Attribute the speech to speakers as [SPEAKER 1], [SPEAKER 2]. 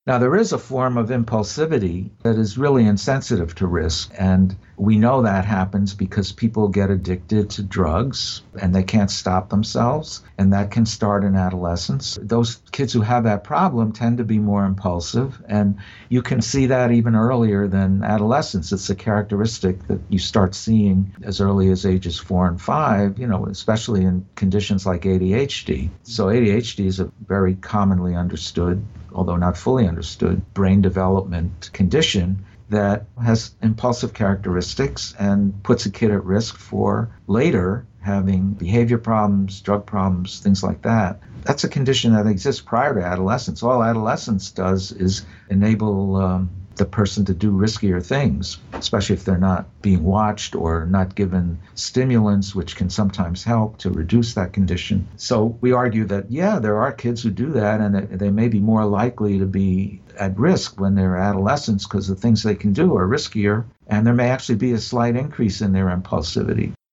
[SPEAKER 1] Now, there is a form of impulsivity that is really insensitive to risk. And we know that happens because people get addicted to drugs and they can't stop themselves. And that can start in adolescence. Those kids who have that problem tend to be more impulsive. And you can see that even earlier than adolescence. It's a characteristic that you start seeing as early as ages 4 and 5, especially in conditions like ADHD. So ADHD is a very commonly understood, although not fully understood, brain development condition that has impulsive characteristics and puts a kid at risk for later having behavior problems, drug problems, things like that. That's a condition that exists prior to adolescence. All adolescence does is enable the person to do riskier things, especially if they're not being watched or not given stimulants, which can sometimes help to reduce that condition. So we argue that, yeah, there are kids who do that, and they may be more likely to be at risk when they're adolescents because the things they can do are riskier, and there may actually be a slight increase in their impulsivity.